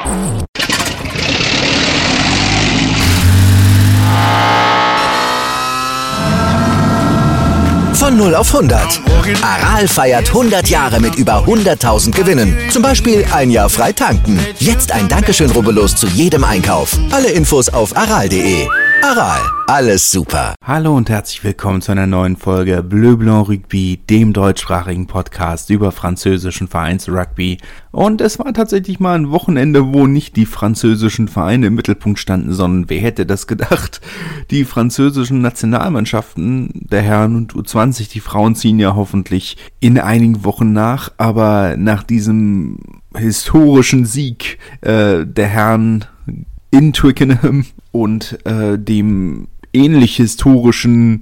Von 0 auf 100. Aral feiert 100 Jahre mit über 100.000 Gewinnen. Zum Beispiel ein Jahr frei tanken. Jetzt ein Dankeschön, rubbellos zu jedem Einkauf. Alle Infos auf aral.de. Aral, alles super. Hallo und herzlich willkommen zu einer neuen Folge Bleu Blanc Rugby, dem deutschsprachigen Podcast über französischen Vereins-Rugby. Und es war tatsächlich mal ein Wochenende, wo nicht die französischen Vereine im Mittelpunkt standen, sondern wer hätte das gedacht? Die französischen Nationalmannschaften der Herren und U20, die Frauen ziehen ja hoffentlich in einigen Wochen nach, aber nach diesem historischen Sieg der Herren in Twickenham und dem ähnlich historischen,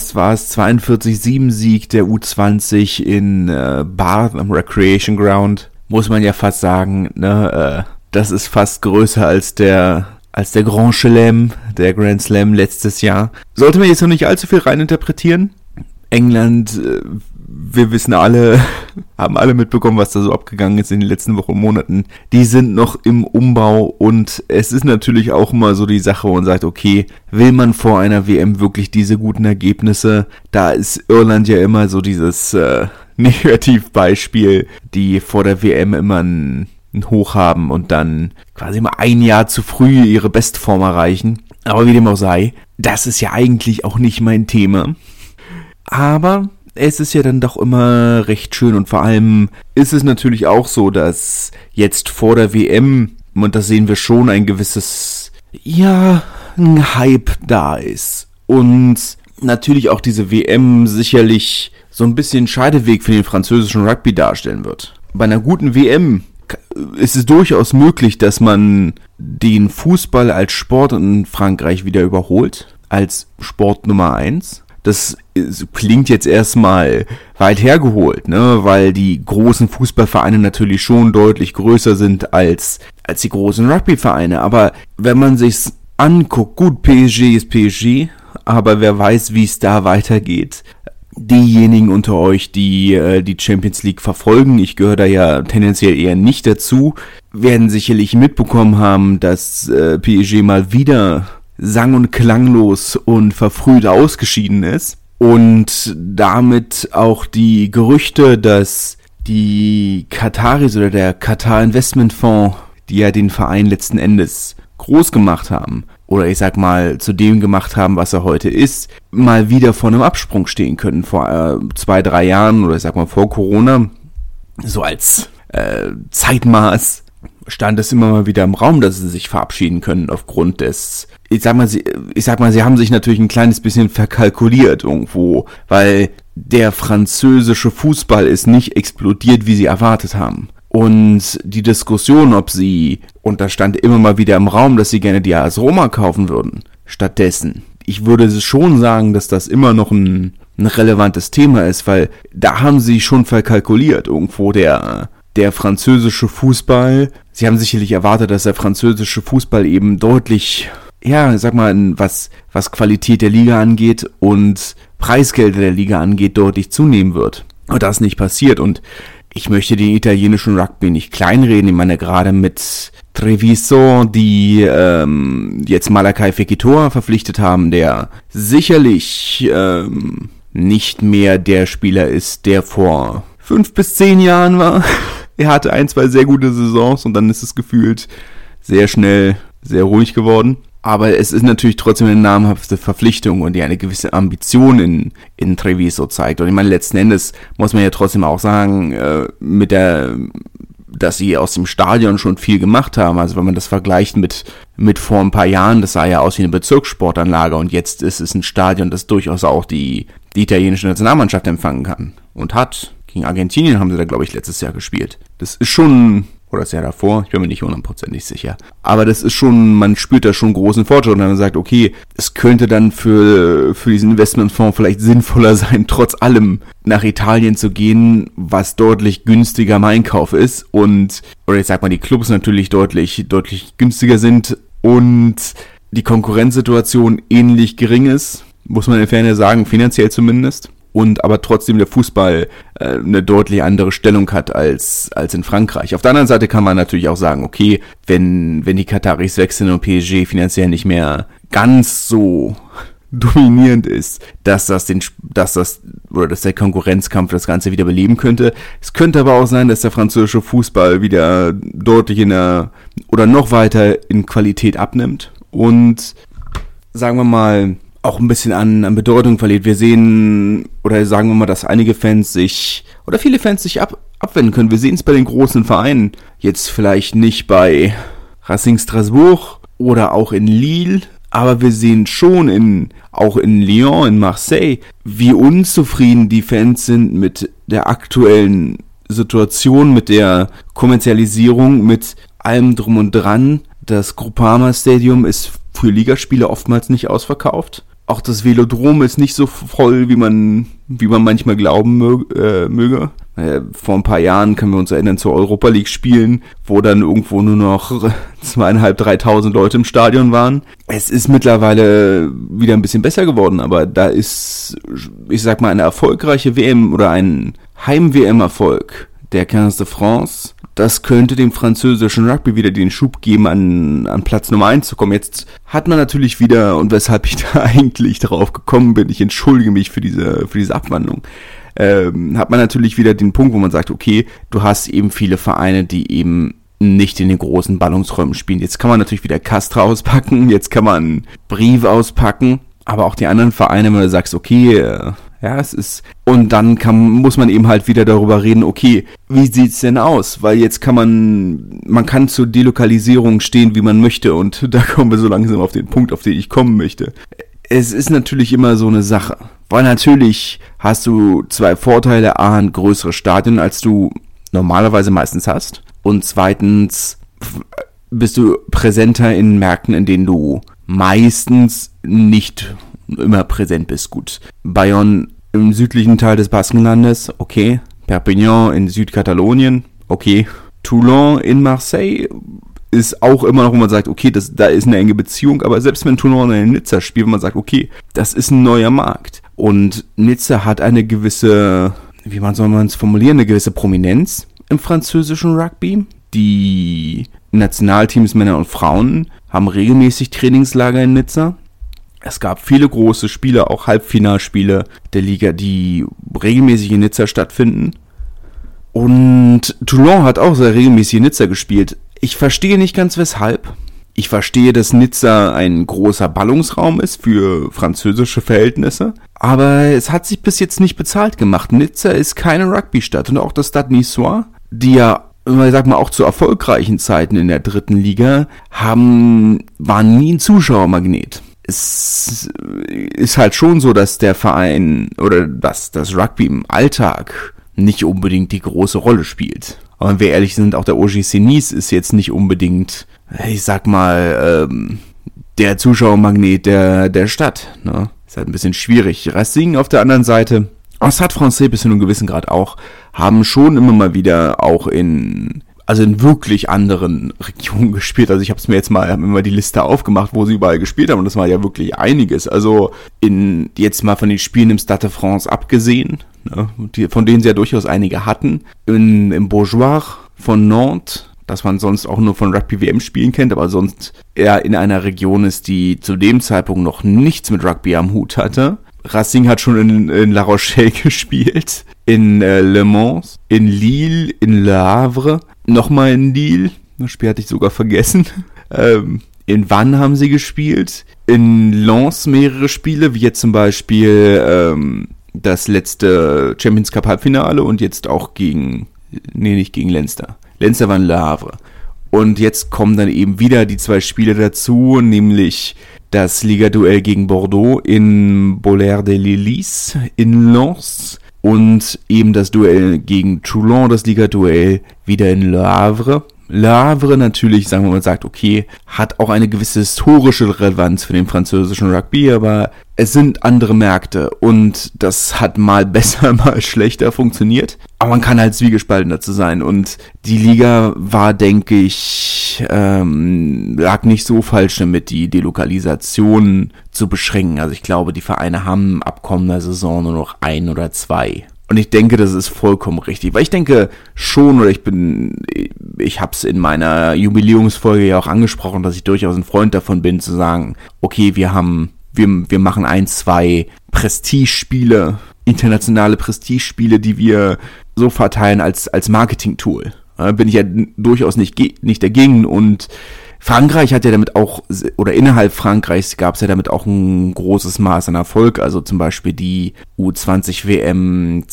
42-7-Sieg der U20 in Bath am Recreation Ground, muss man ja fast sagen, das ist fast größer als der Grand Chelem, der Grand Slam letztes Jahr. Sollte man jetzt noch nicht allzu viel reininterpretieren. England, wir wissen alle, haben alle mitbekommen, was da so abgegangen ist in den letzten Wochen und Monaten. Die sind noch im Umbau und es ist natürlich auch immer so die Sache, wo man sagt, okay, will man vor einer WM wirklich diese guten Ergebnisse? Da ist Irland ja immer so dieses Negativbeispiel, die vor der WM immer ein Hoch haben und dann quasi mal ein Jahr zu früh ihre Bestform erreichen. Aber wie dem auch sei, das ist ja eigentlich auch nicht mein Thema. Aber es ist ja dann doch immer recht schön und vor allem ist es natürlich auch so, dass jetzt vor der WM, und das sehen wir schon, ein gewisses, ein Hype da ist. Und natürlich auch diese WM sicherlich so ein bisschen Scheideweg für den französischen Rugby darstellen wird. Bei einer guten WM ist es durchaus möglich, dass man den Fußball als Sport in Frankreich wieder überholt, als Sport Nummer 1. Das klingt jetzt erstmal weit hergeholt, weil die großen Fußballvereine natürlich schon deutlich größer sind als die großen Rugbyvereine. Aber wenn man sich's anguckt, gut, PSG ist PSG, aber wer weiß, wie es da weitergeht. Diejenigen unter euch, die die Champions League verfolgen, ich gehöre da ja tendenziell eher nicht dazu, werden sicherlich mitbekommen haben, dass PSG mal wieder sang- und klanglos und verfrüht ausgeschieden ist und damit auch die Gerüchte, dass die Kataris oder der Qatar Investment Fonds, die ja den Verein letzten Endes groß gemacht haben oder ich sag mal zu dem gemacht haben, was er heute ist, mal wieder vor einem Absprung stehen können. Vor 2-3 Jahren oder ich sag mal vor Corona, so als Zeitmaß stand es immer mal wieder im Raum, dass sie sich verabschieden können aufgrund des, ich sag mal, sie haben sich natürlich ein kleines bisschen verkalkuliert irgendwo, weil der französische Fußball ist nicht explodiert, wie sie erwartet haben. Und die Diskussion, ob sie, und da stand immer mal wieder im Raum, dass sie gerne die AS Roma kaufen würden, stattdessen. Ich würde schon sagen, dass das immer noch ein relevantes Thema ist, weil da haben sie schon verkalkuliert irgendwo der französische Fußball. Sie haben sicherlich erwartet, dass der französische Fußball eben deutlich, was Qualität der Liga angeht und Preisgelder der Liga angeht, deutlich zunehmen wird. Und das ist nicht passiert. Und ich möchte den italienischen Rugby nicht kleinreden. Ich meine, gerade mit Treviso, die jetzt Malakai Fekitoa verpflichtet haben, der sicherlich nicht mehr der Spieler ist, der vor 5 bis 10 Jahren war. Er hatte 1-2 sehr gute Saisons und dann ist es gefühlt sehr schnell sehr ruhig geworden. Aber es ist natürlich trotzdem eine namhafte Verpflichtung und die eine gewisse Ambition in Treviso zeigt. Und ich meine, letzten Endes muss man ja trotzdem auch sagen, dass sie aus dem Stadion schon viel gemacht haben. Also wenn man das vergleicht mit vor ein paar Jahren, das sah ja aus wie eine Bezirkssportanlage und jetzt ist es ein Stadion, das durchaus auch die italienische Nationalmannschaft empfangen kann und hat. Gegen Argentinien haben sie da, glaube ich, letztes Jahr gespielt. Das ist schon, oder das Jahr davor, ich bin mir nicht 100% sicher. Aber das ist schon, man spürt da schon großen Fortschritt. Und dann sagt, okay, es könnte dann für diesen Investmentfonds vielleicht sinnvoller sein, trotz allem nach Italien zu gehen, was deutlich günstiger im Einkauf ist. Oder ich sag mal, die Clubs natürlich deutlich günstiger sind und die Konkurrenzsituation ähnlich gering ist, muss man in der Ferne sagen, finanziell zumindest. und aber trotzdem der Fußball eine deutlich andere Stellung hat als in Frankreich. Auf der anderen Seite kann man natürlich auch sagen, okay, wenn die Kataris wechseln und PSG finanziell nicht mehr ganz so dominierend ist, dass der Konkurrenzkampf das Ganze wieder beleben könnte. Es könnte aber auch sein, dass der französische Fußball wieder deutlich oder noch weiter in Qualität abnimmt und, sagen wir mal, auch ein bisschen an Bedeutung verliert. Wir sehen, oder sagen wir mal, dass viele Fans sich abwenden können. Wir sehen es bei den großen Vereinen. Jetzt vielleicht nicht bei Racing Strasbourg oder auch in Lille, aber wir sehen schon auch in Lyon, in Marseille, wie unzufrieden die Fans sind mit der aktuellen Situation, mit der Kommerzialisierung, mit allem drum und dran. Das Groupama Stadium ist für Ligaspiele oftmals nicht ausverkauft. Auch das Velodrom ist nicht so voll, wie man manchmal glauben möge. Vor ein paar Jahren können wir uns erinnern zu Europa League Spielen, wo dann irgendwo nur noch 2.500, 3.000 Leute im Stadion waren. Es ist mittlerweile wieder ein bisschen besser geworden, aber da ist, ich sag mal, eine erfolgreiche WM oder ein Heim-WM-Erfolg der 15 de France. Das könnte dem französischen Rugby wieder den Schub geben, an Platz Nummer 1 zu kommen. Jetzt hat man natürlich wieder, und weshalb ich da eigentlich darauf gekommen bin, ich entschuldige mich für diese Abwandlung, hat man natürlich wieder den Punkt, wo man sagt, okay, du hast eben viele Vereine, die eben nicht in den großen Ballungsräumen spielen. Jetzt kann man natürlich wieder Castres auspacken, jetzt kann man Brive auspacken, aber auch die anderen Vereine, wenn du sagst, okay, ja, es ist, und dann muss man eben halt wieder darüber reden, okay, wie sieht's denn aus? Weil jetzt man kann zur Delokalisierung stehen, wie man möchte, und da kommen wir so langsam auf den Punkt, auf den ich kommen möchte. Es ist natürlich immer so eine Sache, weil natürlich hast du zwei Vorteile: A, ein größeres Stadion, als du normalerweise meistens hast, und zweitens bist du präsenter in Märkten, in denen du meistens nicht immer präsent bist. Gut, Bayonne im südlichen Teil des Baskenlandes, okay. Perpignan in Südkatalonien, okay. Toulon in Marseille ist auch immer noch, wo man sagt, okay, da ist eine enge Beziehung, aber selbst wenn Toulon in Nizza spielt, wo man sagt, okay, das ist ein neuer Markt. Und Nizza hat eine gewisse, wie soll man es formulieren, eine gewisse Prominenz im französischen Rugby. Die Nationalteams, Männer und Frauen, haben regelmäßig Trainingslager in Nizza. Es gab viele große Spiele, auch Halbfinalspiele der Liga, die regelmäßig in Nizza stattfinden. Und Toulon hat auch sehr regelmäßig in Nizza gespielt. Ich verstehe nicht ganz weshalb. Ich verstehe, dass Nizza ein großer Ballungsraum ist für französische Verhältnisse. Aber es hat sich bis jetzt nicht bezahlt gemacht. Nizza ist keine Rugby-Stadt. Und auch das Stade Niçois, die ja, ich sag mal, auch zu erfolgreichen Zeiten in der 3. Liga waren nie ein Zuschauermagnet. Es ist halt schon so, dass der Verein oder dass das Rugby im Alltag nicht unbedingt die große Rolle spielt. Aber wenn wir ehrlich sind, auch der OGC Nice ist jetzt nicht unbedingt, ich sag mal, der Zuschauermagnet der Stadt. Ne? Ist halt ein bisschen schwierig. Racing auf der anderen Seite, Stade Français bis zu einem gewissen Grad auch, haben schon immer mal wieder auch in wirklich anderen Regionen gespielt. Also ich habe mir mal die Liste aufgemacht, wo sie überall gespielt haben, und das war ja wirklich einiges. Also jetzt mal von den Spielen im Stade de France abgesehen, ne, von denen sie ja durchaus einige hatten, im Bourgeois von Nantes, das man sonst auch nur von Rugby-WM-Spielen kennt, aber sonst eher in einer Region ist, die zu dem Zeitpunkt noch nichts mit Rugby am Hut hatte. Racing hat schon in La Rochelle gespielt, in Le Mans, in Lille, in Le Havre, nochmal in Lille, das Spiel hatte ich sogar vergessen. In Vannes haben sie gespielt, in Lens mehrere Spiele, wie jetzt zum Beispiel das letzte Champions Cup Halbfinale, und jetzt auch nicht gegen Leinster. Leinster war in Le Havre. Und jetzt kommen dann eben wieder die 2 Spiele dazu, nämlich das Ligaduell gegen Bordeaux in Bollard-de-Lillis in Lens und eben das Duell gegen Toulon, das Ligaduell wieder in Le Havre. Le Havre natürlich, sagen wir mal, sagt, okay, hat auch eine gewisse historische Relevanz für den französischen Rugby, aber es sind andere Märkte und das hat mal besser, mal schlechter funktioniert. Aber man kann halt zwiegespalten dazu sein und die Liga war, denke ich, lag nicht so falsch damit, die Delokalisation zu beschränken. Also ich glaube, die Vereine haben ab kommender Saison nur noch 1 oder 2. Und ich denke, das ist vollkommen richtig, weil ich denke schon, oder ich habe es in meiner Jubiläumsfolge ja auch angesprochen, dass ich durchaus ein Freund davon bin, zu sagen, okay, wir machen 1, 2 Prestigespiele, internationale Prestigespiele, die wir so verteilen als Marketing-Tool. Bin ich ja durchaus nicht dagegen und Frankreich hat ja damit auch, oder innerhalb Frankreichs gab es ja damit auch ein großes Maß an Erfolg, also zum Beispiel die U20 WM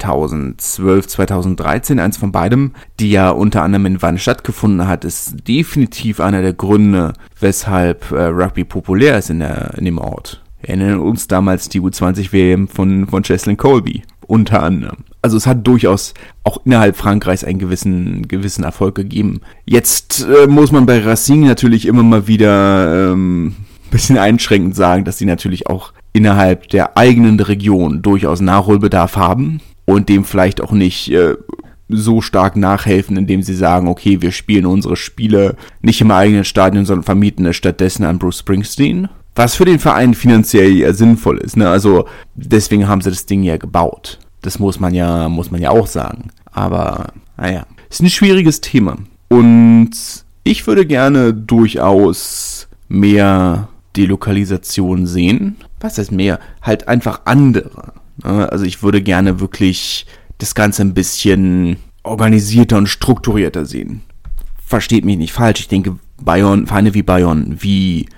2012, 2013, eins von beidem, die ja unter anderem in Vannes stattgefunden hat, ist definitiv einer der Gründe, weshalb Rugby populär ist in dem Ort. Wir erinnern uns damals die U20 WM von Cheslin Colby, unter anderem. Also es hat durchaus auch innerhalb Frankreichs einen gewissen Erfolg gegeben. Jetzt muss man bei Racing natürlich immer mal wieder ein bisschen einschränkend sagen, dass sie natürlich auch innerhalb der eigenen Region durchaus Nachholbedarf haben und dem vielleicht auch nicht so stark nachhelfen, indem sie sagen, okay, wir spielen unsere Spiele nicht im eigenen Stadion, sondern vermieten es stattdessen an Bruce Springsteen. Was für den Verein finanziell ja sinnvoll ist, ne? Also deswegen haben sie das Ding ja gebaut. Das muss man ja auch sagen. Aber, naja, ist ein schwieriges Thema. Und ich würde gerne durchaus mehr Delokalisation sehen. Was heißt mehr? Halt einfach andere. Also ich würde gerne wirklich das Ganze ein bisschen organisierter und strukturierter sehen. Versteht mich nicht falsch. Ich denke, Vereine wie Bayonne, wie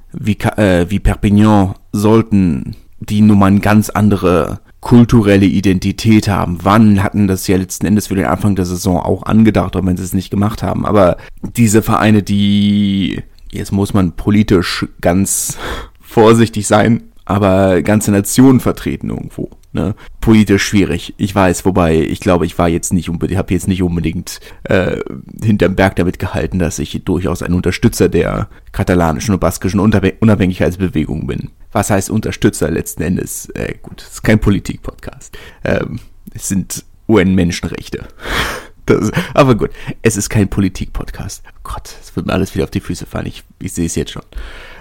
Perpignan sollten die nun mal eine ganz andere kulturelle Identität haben. Wann hatten das ja letzten Endes für den Anfang der Saison auch angedacht, auch wenn sie es nicht gemacht haben. Aber diese Vereine, die, jetzt muss man politisch ganz vorsichtig sein, aber ganze Nationen vertreten irgendwo. Ne? Politisch schwierig, ich weiß, wobei ich glaube, ich habe jetzt nicht unbedingt hinterm Berg damit gehalten, dass ich durchaus ein Unterstützer der katalanischen und baskischen Unabhängigkeitsbewegung bin. Was heißt Unterstützer letzten Endes? Gut, es ist kein Politik-Podcast. Es sind UN-Menschenrechte. Aber gut, es ist kein Politik-Podcast. Oh Gott, es wird mir alles wieder auf die Füße fallen. Ich sehe es jetzt schon.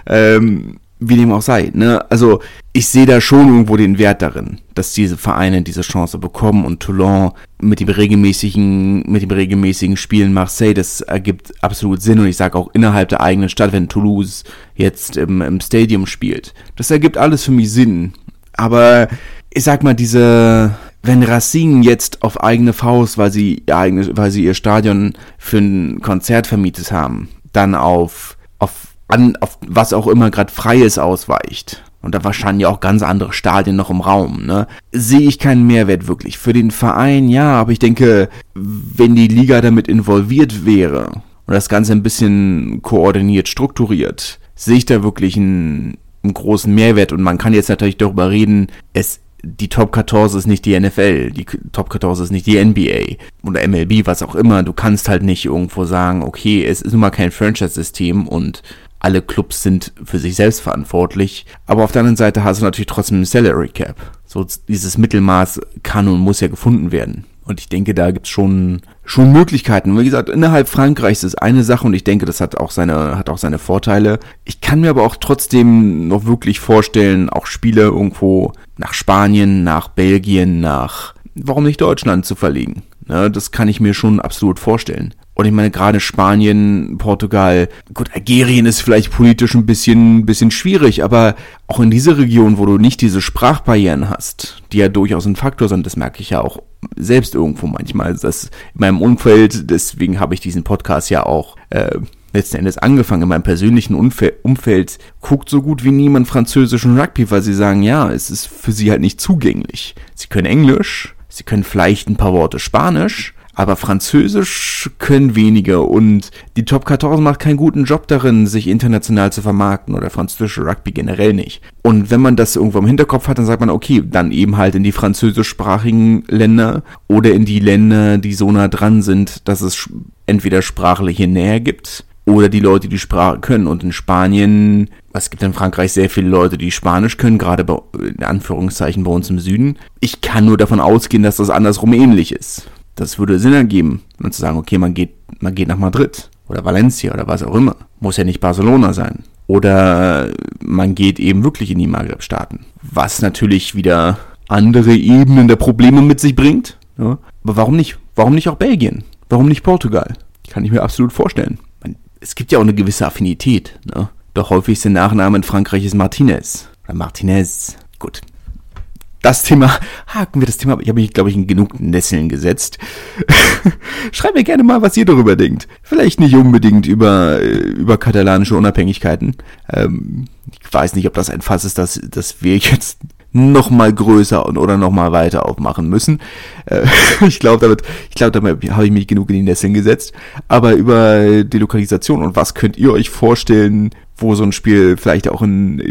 Wie dem auch sei, ne? Also ich sehe da schon irgendwo den Wert darin, dass diese Vereine diese Chance bekommen und Toulon mit dem regelmäßigen Spielen Marseille, das ergibt absolut Sinn und ich sage auch innerhalb der eigenen Stadt, wenn Toulouse jetzt im Stadium spielt, das ergibt alles für mich Sinn. Aber ich sag mal, wenn Racing jetzt auf eigene Faust, weil sie ihr Stadion für ein Konzert vermietet haben, dann auf was auch immer gerade Freies ausweicht, und da wahrscheinlich auch ganz andere Stadien noch im Raum, ne, sehe ich keinen Mehrwert wirklich. Für den Verein, ja, aber ich denke, wenn die Liga damit involviert wäre und das Ganze ein bisschen koordiniert, strukturiert, sehe ich da wirklich einen großen Mehrwert. Und man kann jetzt natürlich darüber reden, die Top 14 ist nicht die NFL, die Top 14 ist nicht die NBA oder MLB, was auch immer. Du kannst halt nicht irgendwo sagen, okay, es ist nun mal kein Franchise-System und alle Clubs sind für sich selbst verantwortlich. Aber auf der anderen Seite hast du natürlich trotzdem ein Salary Cap. So dieses Mittelmaß kann und muss ja gefunden werden. Und ich denke, da gibt's schon Möglichkeiten. Wie gesagt, innerhalb Frankreichs ist eine Sache und ich denke, das hat auch seine Vorteile. Ich kann mir aber auch trotzdem noch wirklich vorstellen, auch Spiele irgendwo nach Spanien, nach Belgien, warum nicht Deutschland zu verlegen. Ne, das kann ich mir schon absolut vorstellen. Und ich meine, gerade Spanien, Portugal, gut, Algerien ist vielleicht politisch ein bisschen schwierig, aber auch in dieser Region, wo du nicht diese Sprachbarrieren hast, die ja durchaus ein Faktor sind, das merke ich ja auch selbst irgendwo manchmal, das in meinem Umfeld, deswegen habe ich diesen Podcast ja auch letzten Endes angefangen, in meinem persönlichen Umfeld guckt so gut wie niemand französischen Rugby, weil sie sagen, ja, es ist für sie halt nicht zugänglich. Sie können Englisch, sie können vielleicht ein paar Worte Spanisch, aber Französisch können wenige und die Top 14 macht keinen guten Job darin, sich international zu vermarkten oder französische Rugby generell nicht. Und wenn man das irgendwo im Hinterkopf hat, dann sagt man, okay, dann eben halt in die französischsprachigen Länder oder in die Länder, die so nah dran sind, dass es entweder sprachliche Nähe gibt oder die Leute, die Sprache können. Und in Spanien, es gibt in Frankreich sehr viele Leute, die Spanisch können, gerade in Anführungszeichen bei uns im Süden. Ich kann nur davon ausgehen, dass das andersrum ähnlich ist. Das würde Sinn ergeben, und zu sagen, okay, man geht nach Madrid oder Valencia oder was auch immer. Muss ja nicht Barcelona sein. Oder man geht eben wirklich in die Maghreb-Staaten. Was natürlich wieder andere Ebenen der Probleme mit sich bringt. Ja. Aber warum nicht? Warum nicht auch Belgien? Warum nicht Portugal? Kann ich mir absolut vorstellen. Es gibt ja auch eine gewisse Affinität. Ne? Der häufigste Nachname in Frankreich ist Martinez. Oder Martinez. Gut. Das Thema, haken wir das Thema, ich habe mich, glaube ich, in genug Nesseln gesetzt. Schreibt mir gerne mal, was ihr darüber denkt. Vielleicht nicht unbedingt über katalanische Unabhängigkeiten. Ich weiß nicht, ob das ein Fass ist, dass wir jetzt noch mal größer oder noch mal weiter aufmachen müssen. Ich glaube, damit habe ich mich genug in die Nesseln gesetzt. Aber über Delokalisation und was könnt ihr euch vorstellen, wo so ein Spiel vielleicht auch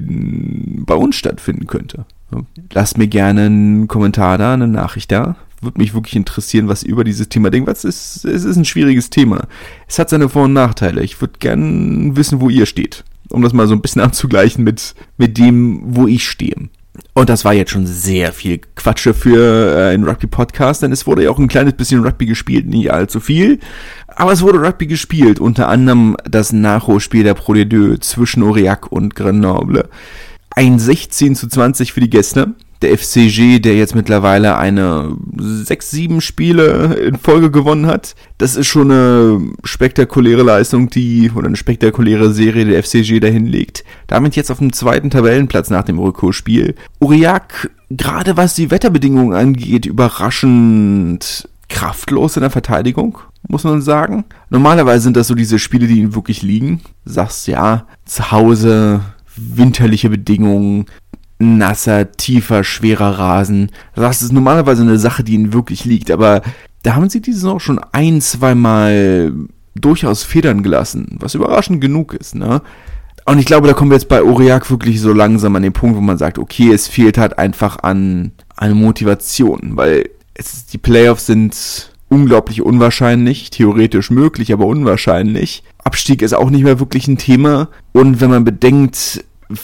bei uns stattfinden könnte? Lasst mir gerne einen Kommentar da, eine Nachricht da. Würde mich wirklich interessieren, was ihr über dieses Thema denkt. Es ist ein schwieriges Thema. Es hat seine Vor- und Nachteile. Ich würde gerne wissen, wo ihr steht. Um das mal so ein bisschen abzugleichen mit dem, wo ich stehe. Und das war jetzt schon sehr viel Quatsche für einen Rugby-Podcast, denn es wurde ja auch ein kleines bisschen Rugby gespielt, nicht allzu viel. Aber es wurde Rugby gespielt, unter anderem das Nachholspiel der Pro D2 zwischen Aurillac und Grenoble. Ein 16:20 für die Gäste. Der FCG, der jetzt mittlerweile eine 6-7 Spiele in Folge gewonnen hat. Das ist schon eine spektakuläre Leistung, oder eine spektakuläre Serie der FCG dahin legt. Damit jetzt auf dem 2. Tabellenplatz nach dem Rückholspiel. Aurillac, gerade was die Wetterbedingungen angeht, überraschend kraftlos in der Verteidigung, muss man sagen. Normalerweise sind das so diese Spiele, die ihnen wirklich liegen. Du sagst, ja, zu Hause, winterliche Bedingungen, nasser, tiefer, schwerer Rasen. Das ist normalerweise eine Sache, die ihnen wirklich liegt, aber da haben sie diese Saison schon 1-2 Mal durchaus federn gelassen, was überraschend genug ist, ne? Und ich glaube, da kommen wir jetzt bei Aurillac wirklich so langsam an den Punkt, wo man sagt, okay, es fehlt halt einfach an Motivation, weil die Playoffs sind unglaublich unwahrscheinlich, theoretisch möglich, aber unwahrscheinlich. Abstieg ist auch nicht mehr wirklich ein Thema. Und wenn man bedenkt,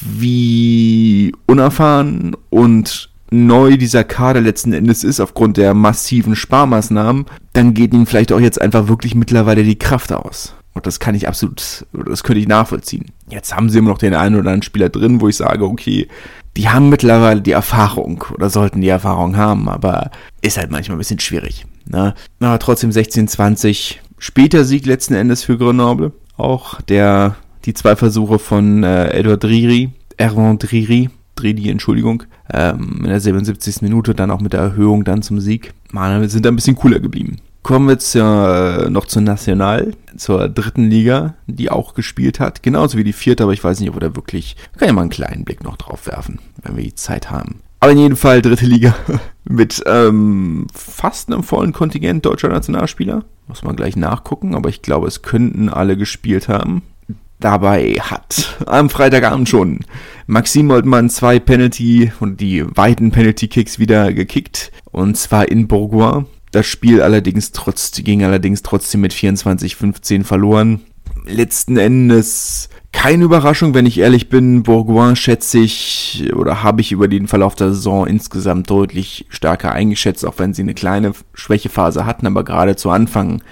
wie unerfahren und neu dieser Kader letzten Endes ist, aufgrund der massiven Sparmaßnahmen, dann geht ihnen vielleicht auch jetzt einfach wirklich mittlerweile die Kraft aus. Und das könnte ich nachvollziehen. Jetzt haben sie immer noch den einen oder anderen Spieler drin, wo ich sage, okay, die haben mittlerweile die Erfahrung oder sollten die Erfahrung haben, aber ist halt manchmal ein bisschen schwierig. Ne? Aber trotzdem 16:20, später Sieg letzten Endes für Grenoble. Auch die 2 Versuche von Erwin Driri, in der 77. Minute, dann auch mit der Erhöhung dann zum Sieg. Wir sind da ein bisschen cooler geblieben. Kommen wir jetzt noch zur National, zur 3. Liga, die auch gespielt hat. Genauso wie die 4., aber ich weiß nicht, ob wir da wirklich... Wir können ja mal einen kleinen Blick noch drauf werfen, wenn wir die Zeit haben. Aber in jedem Fall 3. Liga mit fast einem vollen Kontingent deutscher Nationalspieler. Muss man gleich nachgucken, aber ich glaube, es könnten alle gespielt haben. Dabei hat am Freitagabend schon Maxim Moltmann 2 und die weiten Penalty-Kicks wieder gekickt. Und zwar in Bourgoin. Das Spiel ging allerdings trotzdem mit 24:15 verloren. Letzten Endes keine Überraschung, wenn ich ehrlich bin. Bourgoin habe ich über den Verlauf der Saison insgesamt deutlich stärker eingeschätzt, auch wenn sie eine kleine Schwächephase hatten, aber gerade zu Anfang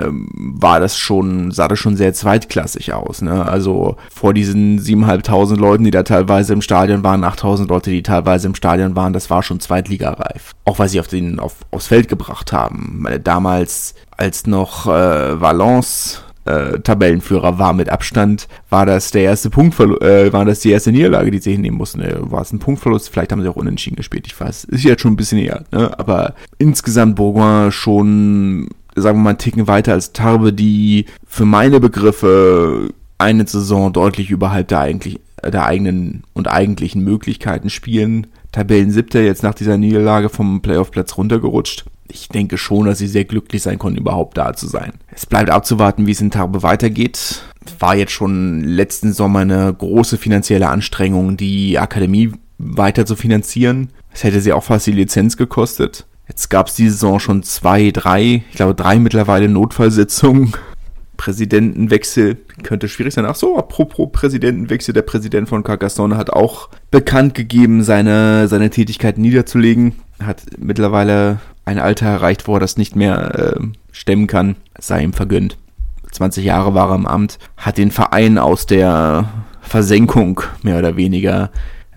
sah das schon sehr zweitklassig aus, ne? Also vor diesen 7.500 Leuten, die da teilweise im Stadion waren, 8.000 Leute, die teilweise im Stadion waren, das war schon zweitligareif. Auch weil sie aufs Feld gebracht haben. Damals, als noch Valence Tabellenführer war mit Abstand, war das die erste Niederlage, die sie hinnehmen mussten. War es ein Punktverlust? Vielleicht haben sie auch unentschieden gespielt, ich weiß. Ist jetzt schon ein bisschen eher, ne? Aber insgesamt Bourgoin schon, sagen wir mal, einen Ticken weiter als Tarbes, die für meine Begriffe eine Saison deutlich überhalb der eigenen und eigentlichen Möglichkeiten spielen. Tabellen-7. jetzt nach dieser Niederlage vom Playoff-Platz runtergerutscht. Ich denke schon, dass sie sehr glücklich sein konnten, überhaupt da zu sein. Es bleibt abzuwarten, wie es in Tarbes weitergeht. War jetzt schon letzten Sommer eine große finanzielle Anstrengung, die Akademie weiter zu finanzieren. Es hätte sie auch fast die Lizenz gekostet. Jetzt gab es diese Saison schon 3 mittlerweile Notfallsitzungen, Präsidentenwechsel könnte schwierig sein. Ach so, apropos Präsidentenwechsel, der Präsident von Carcassonne hat auch bekannt gegeben, seine Tätigkeit niederzulegen. Hat mittlerweile ein Alter erreicht, wo er das nicht mehr stemmen kann. Es sei ihm vergönnt. 20 Jahre war er im Amt, hat den Verein aus der Versenkung mehr oder weniger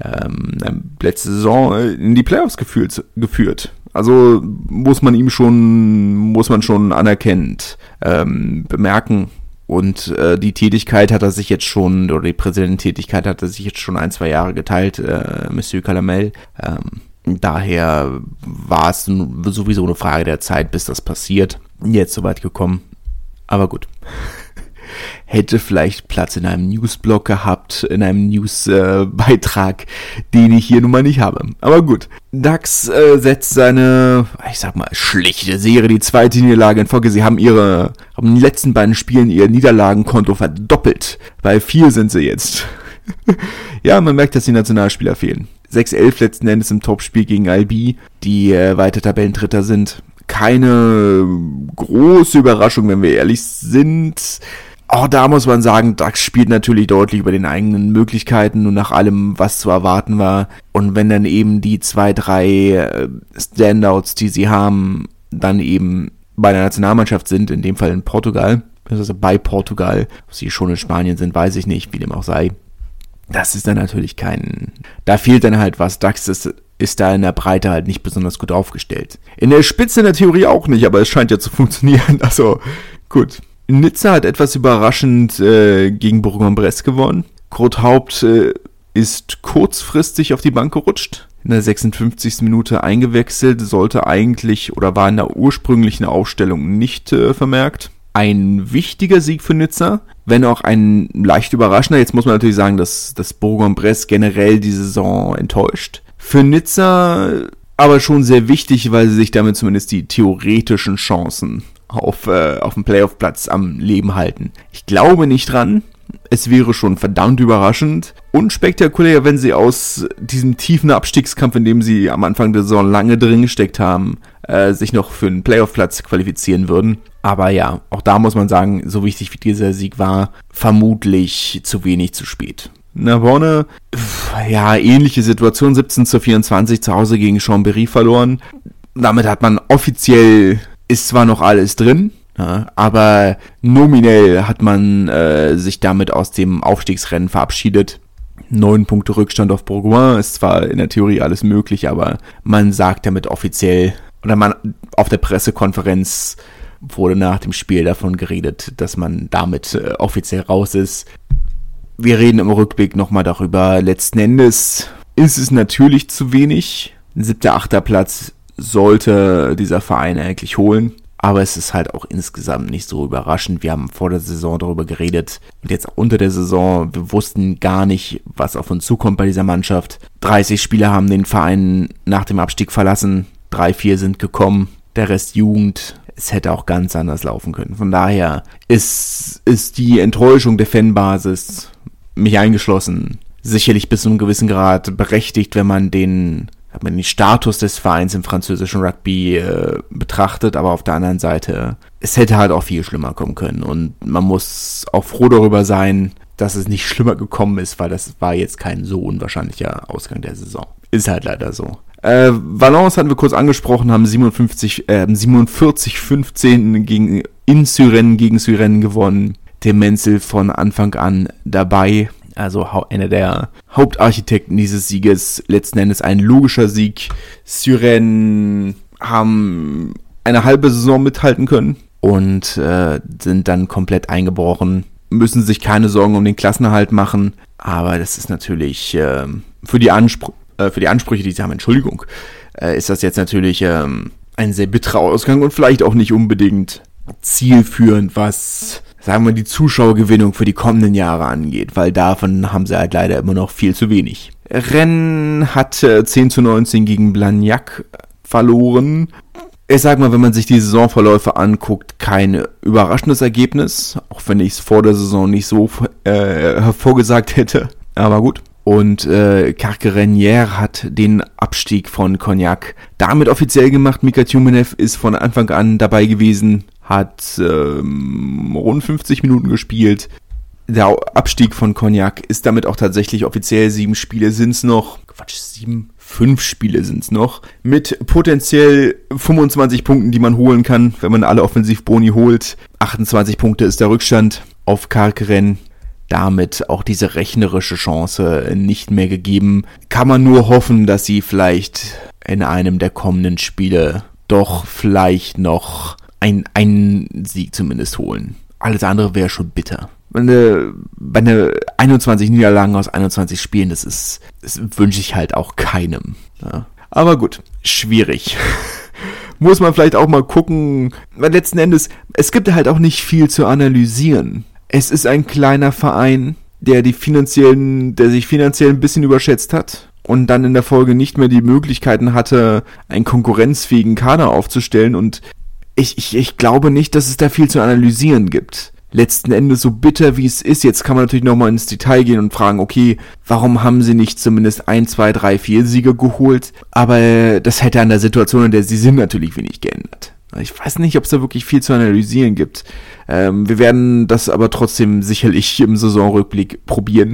letzte Saison in die Playoffs geführt. Also muss man schon anerkennend bemerken. Und die Tätigkeit hat er sich jetzt schon, oder die Präsidententätigkeit hat er sich jetzt schon 1-2 Jahre geteilt, Monsieur Calamel. Daher war es sowieso eine Frage der Zeit, bis das passiert. Jetzt soweit gekommen. Aber gut. Hätte vielleicht Platz in einem Newsblog gehabt, in einem Newsbeitrag, den ich hier nun mal nicht habe. Aber gut. DAX setzt seine, ich sag mal, schlechte Serie, die zweite Niederlage in Folge. Sie haben in den letzten beiden Spielen ihr Niederlagenkonto verdoppelt. Bei 4 sind sie jetzt. Ja, man merkt, dass die Nationalspieler fehlen. 6-11 letzten Endes im Topspiel gegen Albi, die weiter Tabellendritter sind. Keine große Überraschung, wenn wir ehrlich sind. Auch da muss man sagen, DAX spielt natürlich deutlich über den eigenen Möglichkeiten und nach allem, was zu erwarten war. Und wenn dann eben die 2-3 Standouts, die sie haben, dann eben bei der Nationalmannschaft sind, in dem Fall in Portugal, also bei Portugal, ob sie schon in Spanien sind, weiß ich nicht, wie dem auch sei. Das ist dann natürlich da fehlt dann halt was. DAX ist da in der Breite halt nicht besonders gut aufgestellt. In der Spitze in der Theorie auch nicht, aber es scheint ja zu funktionieren. Also, gut. Nizza hat etwas überraschend gegen Bourg-en-Bresse gewonnen. Kurt Haupt ist kurzfristig auf die Bank gerutscht. In der 56. Minute eingewechselt, sollte eigentlich oder war in der ursprünglichen Aufstellung nicht vermerkt. Ein wichtiger Sieg für Nizza, wenn auch ein leicht überraschender. Jetzt muss man natürlich sagen, dass Bourg-en-Bresse generell die Saison enttäuscht. Für Nizza aber schon sehr wichtig, weil sie sich damit zumindest die theoretischen Chancen auf dem Playoff-Platz am Leben halten. Ich glaube nicht dran. Es wäre schon verdammt überraschend und spektakulär, wenn sie aus diesem tiefen Abstiegskampf, in dem sie am Anfang der Saison lange drin gesteckt haben, sich noch für einen Playoff-Platz qualifizieren würden. Aber ja, auch da muss man sagen, so wichtig wie dieser Sieg war, vermutlich zu wenig zu spät. Narbonne, ja, ähnliche Situation, 17-24 zu Hause gegen Chambéry verloren. Damit hat man offiziell, ist zwar noch alles drin, ja, aber nominell hat man sich damit aus dem Aufstiegsrennen verabschiedet. 9 Punkte Rückstand auf Bourgoin, ist zwar in der Theorie alles möglich, aber man sagt damit offiziell, oder man auf der Pressekonferenz wurde nach dem Spiel davon geredet, dass man damit offiziell raus ist. Wir reden im Rückblick nochmal darüber. Letzten Endes ist es natürlich zu wenig. 7., 8. Platz sollte dieser Verein eigentlich holen. Aber es ist halt auch insgesamt nicht so überraschend. Wir haben vor der Saison darüber geredet und jetzt auch unter der Saison. Wir wussten gar nicht, was auf uns zukommt bei dieser Mannschaft. 30 Spieler haben den Verein nach dem Abstieg verlassen. 3, 4 sind gekommen. Der Rest Jugend. Es hätte auch ganz anders laufen können. Von daher ist die Enttäuschung der Fanbasis, mich eingeschlossen, sicherlich bis zu einem gewissen Grad berechtigt, wenn man den Status des Vereins im französischen Rugby betrachtet, aber auf der anderen Seite, es hätte halt auch viel schlimmer kommen können und man muss auch froh darüber sein, dass es nicht schlimmer gekommen ist, weil das war jetzt kein so unwahrscheinlicher Ausgang der Saison. Ist halt leider so. Valence hatten wir kurz angesprochen, haben 47-15 in Suresnes gegen Suresnes gewonnen. Der Menzel von Anfang an dabei. Also einer der Hauptarchitekten dieses Sieges, letzten Endes ein logischer Sieg. Suresnes haben eine halbe Saison mithalten können und sind dann komplett eingebrochen. Müssen sich keine Sorgen um den Klassenerhalt machen, aber das ist natürlich für die Ansprüche, die sie haben, ist das jetzt natürlich ein sehr bitterer Ausgang und vielleicht auch nicht unbedingt zielführend, was, sagen wir, die Zuschauergewinnung für die kommenden Jahre angeht, weil davon haben sie halt leider immer noch viel zu wenig. Rennes hat 10-19 gegen Blagnac verloren. Ich sag mal, wenn man sich die Saisonverläufe anguckt, kein überraschendes Ergebnis, auch wenn ich es vor der Saison nicht so hervorgesagt hätte, aber gut. Und Carquerenière hat den Abstieg von Cognac damit offiziell gemacht. Mika Tumenev ist von Anfang an dabei gewesen. hat rund 50 Minuten gespielt. Der Abstieg von Cognac ist damit auch tatsächlich offiziell. 7 Spiele sind's noch. 5 Spiele sind's noch. Mit potenziell 25 Punkten, die man holen kann, wenn man alle Offensivboni holt. 28 Punkte ist der Rückstand auf Carqueiranne. Damit auch diese rechnerische Chance nicht mehr gegeben. Kann man nur hoffen, dass sie vielleicht in einem der kommenden Spiele doch vielleicht noch einen Sieg zumindest holen. Alles andere wäre schon bitter. Bei einer 21 Niederlagen aus 21 Spielen, das wünsche ich halt auch keinem. Ja. Aber gut, schwierig. Muss man vielleicht auch mal gucken. Weil letzten Endes, es gibt halt auch nicht viel zu analysieren. Es ist ein kleiner Verein, der sich finanziell ein bisschen überschätzt hat und dann in der Folge nicht mehr die Möglichkeiten hatte, einen konkurrenzfähigen Kader aufzustellen. Und ich glaube nicht, dass es da viel zu analysieren gibt. Letzten Endes, so bitter wie es ist, jetzt kann man natürlich nochmal ins Detail gehen und fragen, okay, warum haben sie nicht zumindest 1, 2, 3, 4 Siege geholt? Aber das hätte an der Situation, in der sie sind, natürlich wenig geändert. Ich weiß nicht, ob es da wirklich viel zu analysieren gibt. Wir werden das aber trotzdem sicherlich im Saisonrückblick probieren.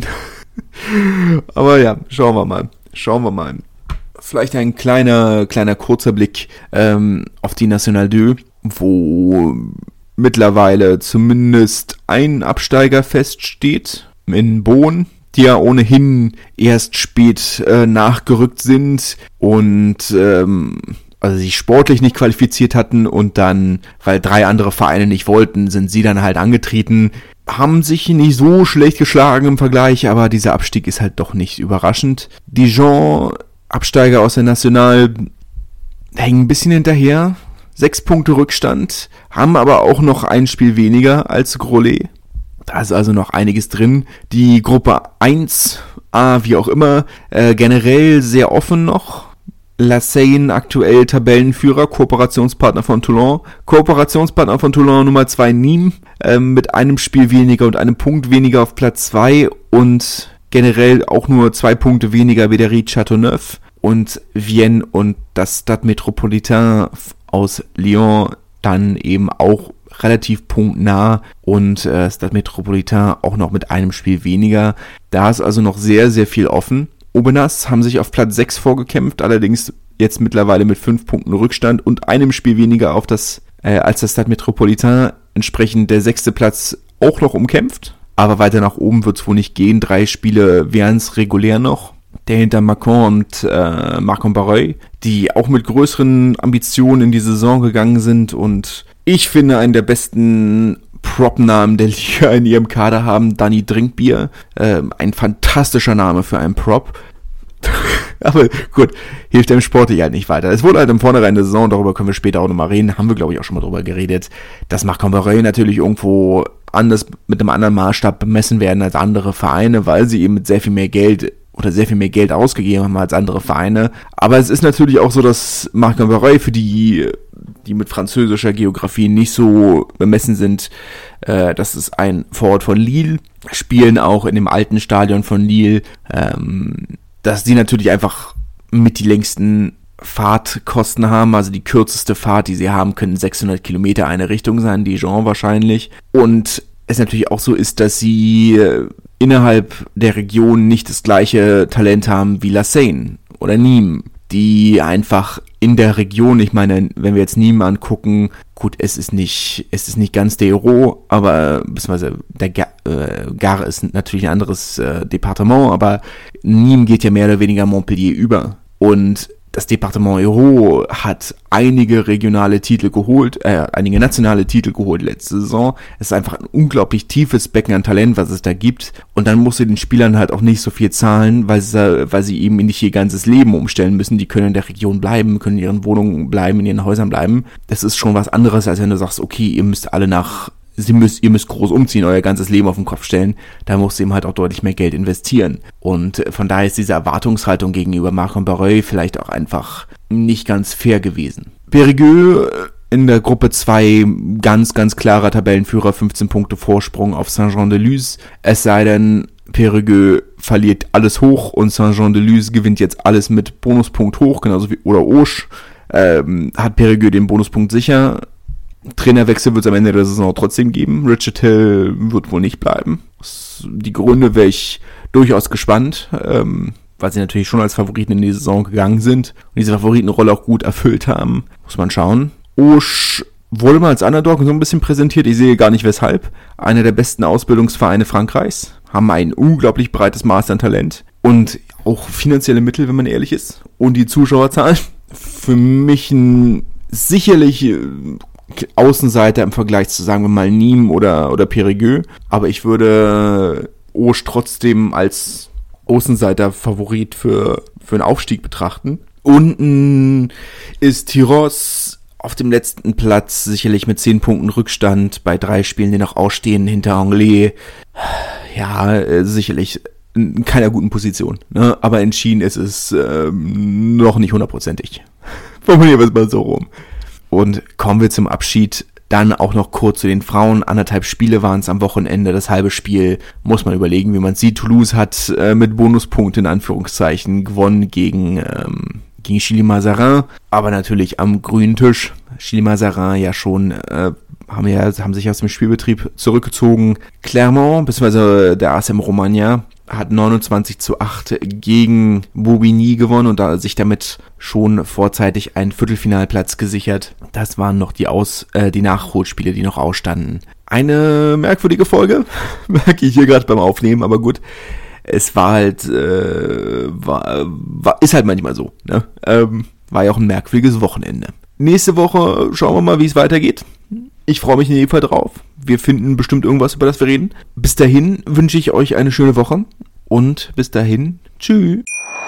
Aber ja, schauen wir mal. Vielleicht ein kleiner kurzer Blick auf die National 2, wo mittlerweile zumindest ein Absteiger feststeht, in Beaune, die ja ohnehin erst spät nachgerückt sind und also sich sportlich nicht qualifiziert hatten und dann, weil 3 andere Vereine nicht wollten, sind sie dann halt angetreten, haben sich nicht so schlecht geschlagen im Vergleich, aber dieser Abstieg ist halt doch nicht überraschend. Dijon, Absteiger aus der National, hängen ein bisschen hinterher, 6 Punkte Rückstand, haben aber auch noch ein Spiel weniger als Grolet. Da ist also noch einiges drin. Die Gruppe 1, A, wie auch immer, generell sehr offen noch. La Seine aktuell Tabellenführer, Kooperationspartner von Toulon. Kooperationspartner von Toulon Nummer 2 Nîmes mit einem Spiel weniger und einem Punkt weniger auf Platz 2 und generell auch nur 2 Punkte weniger wie der Ried Châteauneuf und Vienne und das Stade Métropolitain aus Lyon dann eben auch relativ punktnah und Stade Métropolitain auch noch mit einem Spiel weniger. Da ist also noch sehr, sehr viel offen. Aubenas haben sich auf Platz 6 vorgekämpft, allerdings jetzt mittlerweile mit 5 Punkten Rückstand und einem Spiel weniger auf als das Stade Métropolitain, entsprechend der 6. Platz auch noch umkämpft. Aber weiter nach oben wird es wohl nicht gehen. 3 Spiele wären es regulär noch. Der hinter Mâcon und Marc-en-Barreuil, die auch mit größeren Ambitionen in die Saison gegangen sind und ich finde einen der besten Prop-Namen der Liga in ihrem Kader haben, Danny Drinkbier. Ein fantastischer Name für einen Prop. Aber gut, hilft dem Sportlich halt nicht weiter. Es wurde halt im Vornherein der Saison, darüber können wir später auch nochmal reden, haben wir glaube ich auch schon mal drüber geredet, dass Marc-en-Barreuil natürlich irgendwo anders mit einem anderen Maßstab bemessen werden als andere Vereine, weil sie eben mit sehr viel mehr Geld ausgegeben haben als andere Vereine. Aber es ist natürlich auch so, dass Marc-en-Barreuil für die mit französischer Geografie nicht so bemessen sind, das ist ein Vorort von Lille, spielen auch in dem alten Stadion von Lille, dass die natürlich einfach mit die längsten Fahrtkosten haben, also die kürzeste Fahrt, die sie haben, können 600 Kilometer eine Richtung sein, Dijon wahrscheinlich. Und es natürlich auch so ist, dass sie innerhalb der Region nicht das gleiche Talent haben wie La Seine oder Nîmes, die einfach in der Region, ich meine, wenn wir jetzt Nîmes angucken, gut, es ist nicht ganz der Hérault, aber beziehungsweise der Gare ist natürlich ein anderes Departement, aber Nîmes geht ja mehr oder weniger Montpellier über und das Departement Hérault hat einige nationale Titel geholt letzte Saison. Es ist einfach ein unglaublich tiefes Becken an Talent, was es da gibt. Und dann musst du den Spielern halt auch nicht so viel zahlen, weil sie eben nicht ihr ganzes Leben umstellen müssen. Die können in der Region bleiben, können in ihren Wohnungen bleiben, in ihren Häusern bleiben. Das ist schon was anderes, als wenn du sagst, okay, ihr müsst groß umziehen, euer ganzes Leben auf den Kopf stellen. Da musst du eben halt auch deutlich mehr Geld investieren. Und von daher ist diese Erwartungshaltung gegenüber Marc-en-Barreuil vielleicht auch einfach nicht ganz fair gewesen. Périgueux in der Gruppe 2 ganz, ganz klarer Tabellenführer, 15 Punkte Vorsprung auf Saint-Jean-de-Luz. Es sei denn, Périgueux verliert alles hoch und Saint-Jean-de-Luz gewinnt jetzt alles mit Bonuspunkt hoch, genauso wie oder Auch hat Périgueux den Bonuspunkt sicher. Trainerwechsel wird es am Ende der Saison trotzdem geben. Richard Hill wird wohl nicht bleiben. Die Gründe wäre ich durchaus gespannt, weil sie natürlich schon als Favoriten in die Saison gegangen sind und diese Favoritenrolle auch gut erfüllt haben. Muss man schauen. Osch wurde mal als Underdog so ein bisschen präsentiert. Ich sehe gar nicht weshalb. Einer der besten Ausbildungsvereine Frankreichs. Haben ein unglaublich breites Maß an Talent. Und auch finanzielle Mittel, wenn man ehrlich ist. Und die Zuschauerzahlen. Für mich ein sicherlich Außenseiter im Vergleich zu, sagen wir mal, Nîmes oder Périgueux. Aber ich würde Auch trotzdem als Außenseiter-Favorit für einen Aufstieg betrachten. Unten ist Tyrosse auf dem letzten Platz, sicherlich mit 10 Punkten Rückstand, bei 3 Spielen, die noch ausstehen, hinter Angers. Ja, sicherlich in keiner guten Position, ne? Aber entschieden ist es noch nicht 100%ig. Formulieren wir es mal so rum. Und kommen wir zum Abschied. Dann auch noch kurz zu den Frauen. 1,5 Spiele waren es am Wochenende. Das halbe Spiel muss man überlegen, wie man es sieht. Toulouse hat mit Bonuspunkten in Anführungszeichen gewonnen gegen Chilly-Mazarin. Aber natürlich am grünen Tisch. Chilly-Mazarin ja schon haben sich aus dem Spielbetrieb zurückgezogen. Clermont, beziehungsweise der ASM Romagna, hat 29:8 gegen Bobigny gewonnen und sich damit schon vorzeitig einen Viertelfinalplatz gesichert. Das waren noch die Nachholspiele, die noch ausstanden. Eine merkwürdige Folge, merke ich hier gerade beim Aufnehmen, aber gut. Es war halt, ist halt manchmal so, ne? War ja auch ein merkwürdiges Wochenende. Nächste Woche schauen wir mal, wie es weitergeht. Ich freue mich in jedem Fall drauf. Wir finden bestimmt irgendwas, über das wir reden. Bis dahin wünsche ich euch eine schöne Woche. Und bis dahin, tschüss.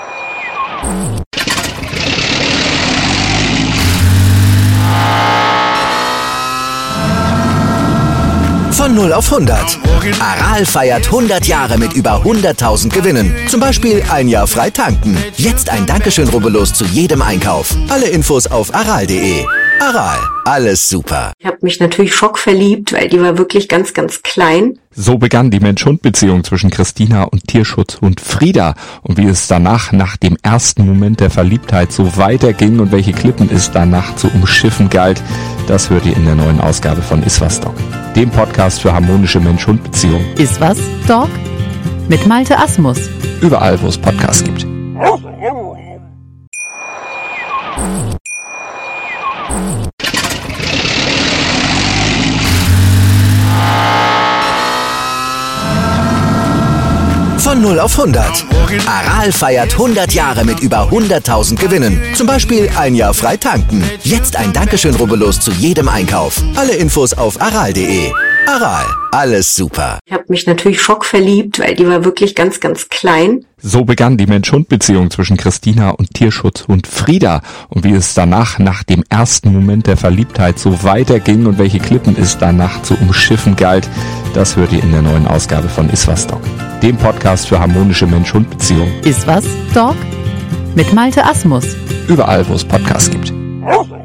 Von 0 auf 100. Aral feiert 100 Jahre mit über 100.000 Gewinnen. Zum Beispiel ein Jahr frei tanken. Jetzt ein Dankeschön, rubbellos zu jedem Einkauf. Alle Infos auf aral.de. Aral, alles super. Ich habe mich natürlich schockverliebt, weil die war wirklich ganz, ganz klein. So begann die Mensch-Hund-Beziehung zwischen Christina und Tierschutzhund Frieda. Und wie es danach, nach dem ersten Moment der Verliebtheit, so weiterging und welche Klippen es danach zu umschiffen galt, das hört ihr in der neuen Ausgabe von Iswas Dog, dem Podcast für harmonische Mensch-Hund-Beziehungen. Iswas Dog mit Malte Asmus. Überall, wo es Podcasts gibt. Von 0 auf 100. Aral feiert 100 Jahre mit über 100.000 Gewinnen. Zum Beispiel ein Jahr frei tanken. Jetzt ein Dankeschön, rubbellos zu jedem Einkauf. Alle Infos auf aral.de. Aral, alles super. Ich habe mich natürlich schockverliebt, weil die war wirklich ganz, ganz klein. So begann die Mensch-Hund-Beziehung zwischen Christina und Tierschutzhund Frieda. Und wie es danach, nach dem ersten Moment der Verliebtheit, so weiterging und welche Klippen es danach zu umschiffen galt, das hört ihr in der neuen Ausgabe von Iswas Dog, dem Podcast für harmonische Mensch-Hund-Beziehungen. Iswas Dog mit Malte Asmus. Überall, wo es Podcasts gibt.